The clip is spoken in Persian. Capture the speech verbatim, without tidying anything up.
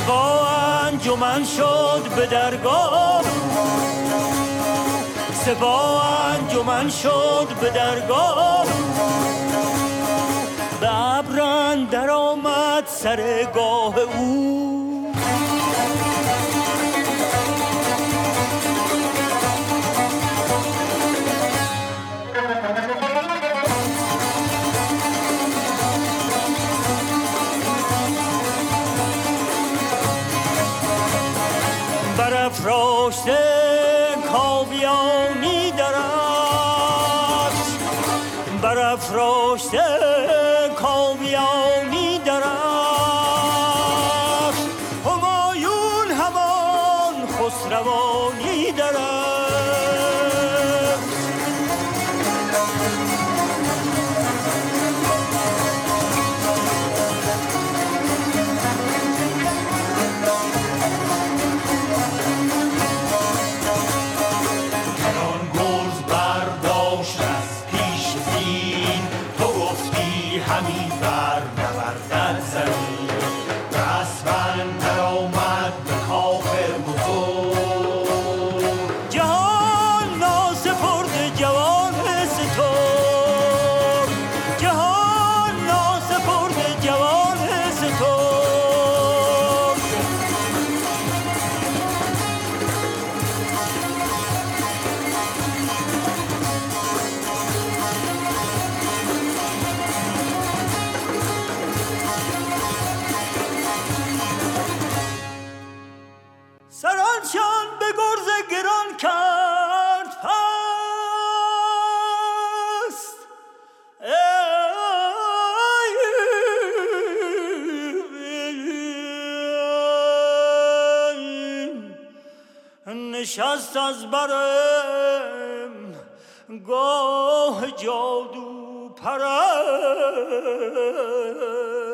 سپاه انجمن شد به درگاه، سپاه انجمن شد به درگاه، به ابر اندر آمد سرگاه او. برافراشته کاویانی درفش، برافراشته کاویانی درفش، همایون همان خسروانی درفش. سرانشان به گرز گران کرد پست، نشست از برم گاه جادو پرست.